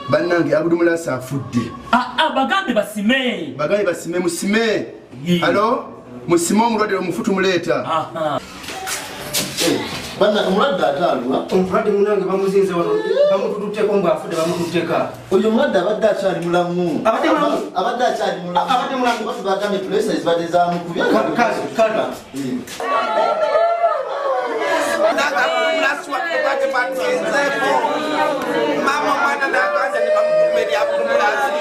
bannange Abdul Mulasa afudde. Bagambe basime. Bagambe basime musime. Halo musime omulwadde omufutu muleta. Bana omulwadde ataalwa. Omulwadde munange bamuzinze wano bamututeko ngo afudde bamututeka. Oyo omulwadde abadde akyali mulamu. Abadde akyali mulamu. Abadde mulamu batu bagambe pressure zibadde zamukubya. Kala. Mama mwana na kwanza ni bamkumeli Abdul Mulasa.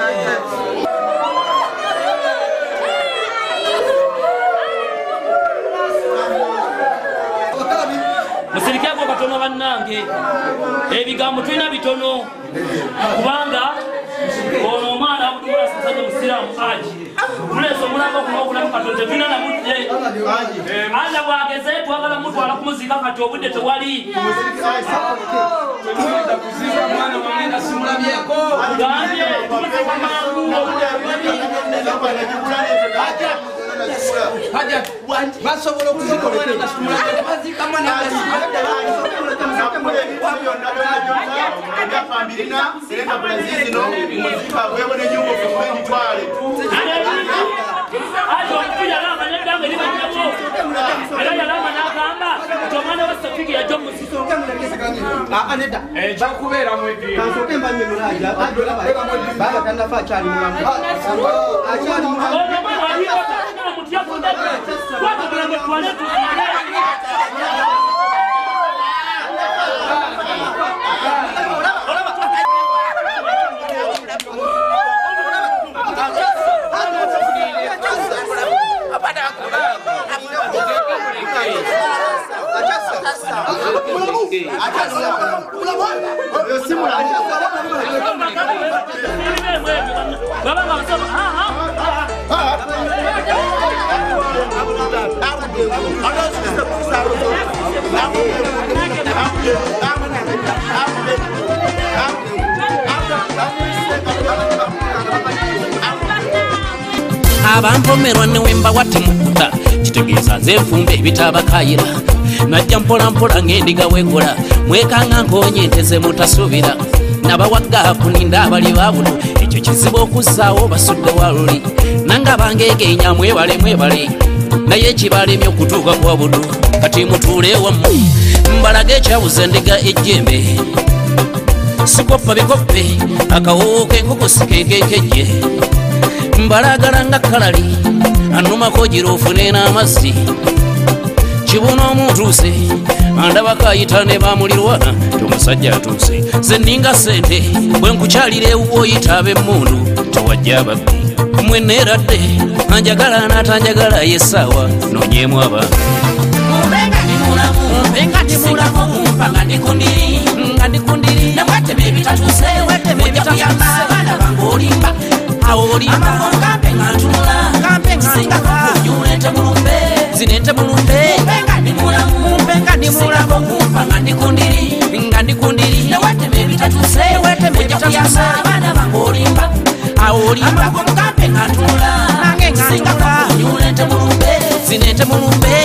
Musirikako katono bannange ebigambo tulina bitono kubanga ono omwana Abdul Mulasa musajja musiraamu aji muleso mulanga okunaokulamu katono tetulina namudde anda bwageze twagala mutwala kumuzika kati obudde tewali gambye kumuzika mangu Haja basobola okuzikola na stumula bazika mana abampomerwa ne wemba watemukuta kitegeeza nze nfumba ebitabakayira najja mpolampola ng'endiga wekola mwekanga nkonye nteze mutasubira nabawagga kuninda abali babuno ekyo kizibu okuzzaawo basudde waluli nanga bangegeenya mwebale naye ekibalemye okutuuka kwa budu kati mutuule wamu mbalaga ekyabuza endiga ejjembe sikoppa bikoppe akawoowo k'enkoko sikenkekejje mbalagala nga kalali annumako gira ofune n'amazzi kibuna omutuuse andabako ayita ne bamulirwa tomusajja atuuse ze nninga sente bwe nkukyalira ewuwo oyita ab'emmundu tewajja ababbi mmwe neeradde anjagala n'atanjagala yessaawa noonyeemu abantu mumpenga ndimulamu mpanga ndikundiri namwateme ebitatuuse ojja kuyamba abaana bange olimba awolimba kampe nga ntunula singakuyulente mulumbe zinente mulumbe mumpenga ndimulamu mpanga ndikundiri nawateme ebitatuse ojja kuyamba abaana bange olimba awolimba kampe nga ntunula singakuyulente mulumbe zinente mulumbe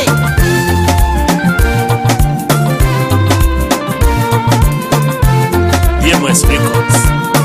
DMS Records.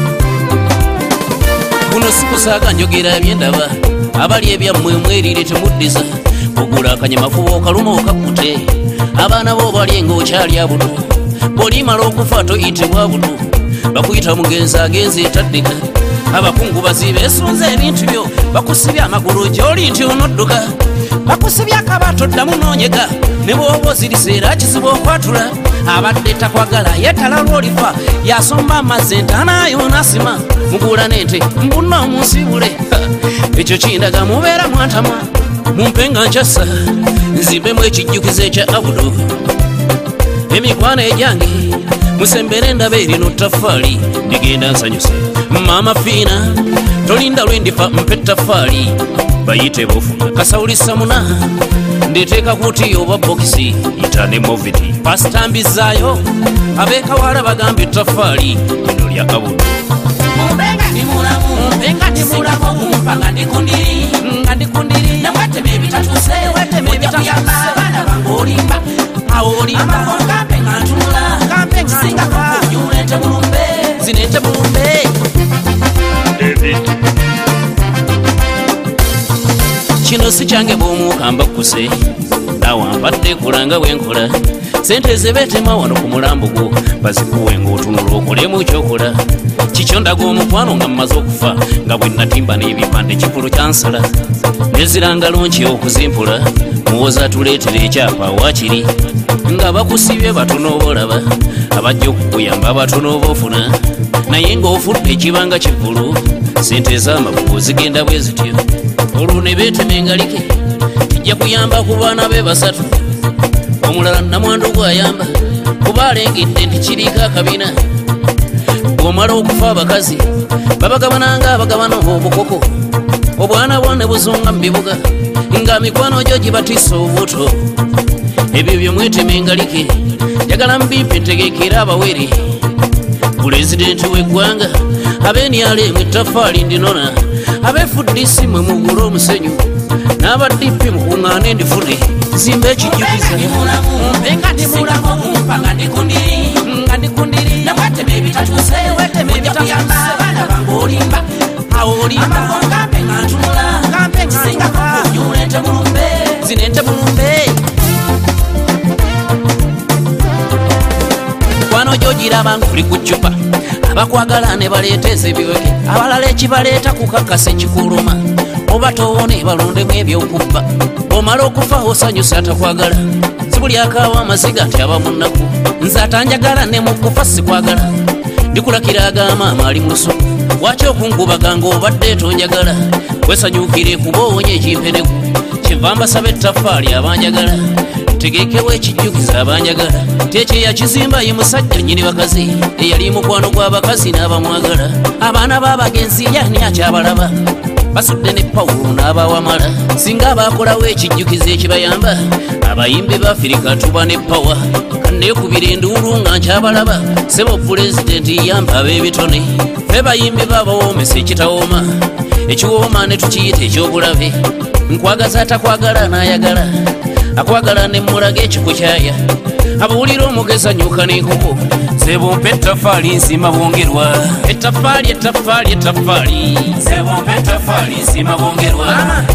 Kuno sikusaaga njogera ebyendaba abali ebyammwe mwerire temuddiza ogula akanyamafuba okaluma okakkute abaana bo bali ng'okyali abudu bw'olimala okufa toyitibwa budu bakuyita mugenzi agenzi etaddika abakungubazi beesunze ebintu byo bakusibye amagulu gy'oli nti onodduka bakusibye akabaato ddamu noonyega ne bw'oba ozirise era kizibu okwatula abadde takwagala yetala lw'olifa yasomba amazzi entanayo nasima mugula n'ente mbunna omunsibule ekyo kindaga mubeera mwantama mumpenga nkyassa nzimbemu ekijjukizo ekya abudu emikwano egyange musembere endaba erino ttafaali ndigenda nsanyuse maama fiina tolinda lwendifa mpe ttafaali bayite bofu kasawulisa muna ndeteeka kuti oba bokisi yitane moviti pasitambizaayo abekawala bagambye ttafaali lino lya abudu mumpenga ndimulamu mpanga ndikundiri namwateme ebitatuuse ojja kuyamba abaana bange olimba awolimba kampe nga ntunula singakuyulente mulumbe zinente mulumbe si kyange bw'omukamba kuse nawe ampadde kulanga bwenkola sente zebetema wano ku mulambo gwo bazikuwe ng'otunula okolemu kyokola kikyo ndaga omukwano nga mmaze okufa nga bwe natimba n'ebipande kikulu kyansala neziranga lonki okuzimpula muwoza tuleetere ekyapa wakiri nga bakusibye batono obolaba abajja okukuyamba abatono obofuna naye ng'ofudde ekibanga kivulu sente ez'amabugo zigenda bwe zityo olwo ne beetema engalike kijja kuyamba ku baana be basatu omulala namwandu gwayamba kuba alengedde nti kiriko akabina bw'omala okufa abakazi babagabananga abagabana obukoko obwana bwone buzunga mu bibuga nga mikwano gyo gibatisa obuto ebyo bye mwetema engalike njagala mbimpe ntegekera abawere pulezidenti w'eggwanga ab'enyala ettaffaali ndinona ab'FDC mwe mugula omusenyu n'abadipi mukuŋŋaana endifune zimba ekijjukiza mpenga ndi mulamu kumpa nga ndikundiri nakwatema ebitatuuse ojja kuyamba abaana bange olimba awo olimba ngampe nga ntunula kisinga kunyulente mulumbe zinente mulumbe kwano gyogiraba nkuli ku ccupa abakwagala ne baleeteeza ebiweke abalala ekibaleeta kukakasa ekikuluma oba toone balondemu ebyokubba omala okufa osanyusa atakwagala sibuli akaawa amaziga nti aba munnaku nze atanjagala ne mukufa sikwagala ndikulakira agamaama ali musuku waki okungubaganga obadde tonjagala wesanyukire kuba owonye ekimpeneku kyenva mbasaba ettaffaali abanjagala tegekewo ekijjukiza abanjagala tekye yakizimba ye musajja nnyini bakazi eyali mukwano gw'abakazi n'abamwagala abaana b'abagenzi yani akyabalaba basudde ne Pawulo n'abawamala singa abakolawo ekijjukizo ekibayamba abayimbi b'Afirika tuba ne pawa kanneekubira enduulu nga nkyabalaba sebo pulezidenti yamba ab'ebitone fe bayimbi b'abawoomesa ekitawooma ekiwooma ne tukiyita ekyobulabe nkwagaza atakwagala n'ayagala akwagala ne mulaga ekikukyaya abawulira omugeza nyuka n'enkoko sebompa ettaffaali nsima bwongerwa ettaffaali sebompa ettaffaali nsima bwongerwa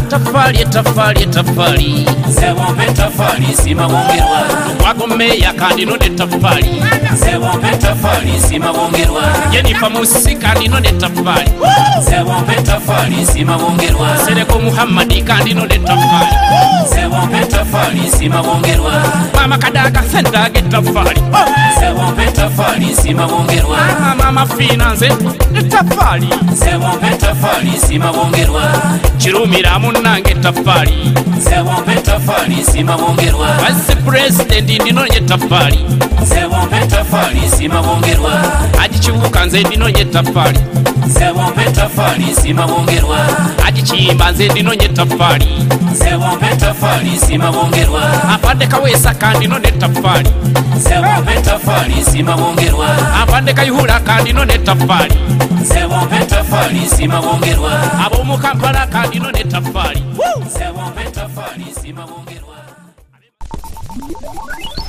ettaffaali sebompa ettaffaali nsima bwongerwa wagomeya kandi node ettaffaali sebompa ettaffaali nsima bwongerwa Jenifa Musi kandi node ettaffaali sebompa ettaffaali nsima bwongerwa Sereko Muhammadi kandi node ettaffaali sebompa ettaffaali nsima bwongerwa Mama Kadaga senda ettaffaali sebompa ettaffaali nsima bwongerwa Mama Finance ettaffaali sebompa ettaffaali nsima bwongerwa Kirumira munnange ettaffaali sebompa ettaffaali nsima bwongerwa Vice President ndinonye ettaffaali sebompa ettaffaali nsima bwongerwa Agikibuka nze ndinonye ettaffaali sebompa ettaffaali nsima bwongerwa Agikiyimba nze ndinonye ettaffaali sebompa ettaffaali nsima bwongerwa Afande Kaweesa kandi nonye ettaffaali sebompa ettaffaali nsima bwongerwa Afande Kayihura kandi nonye ettaffaali sebompa ettaffaali nsima bwongerwa Ab'omu Kampala kandi nonye ettaffaali sebompa ettaffaali nsima bwongerwa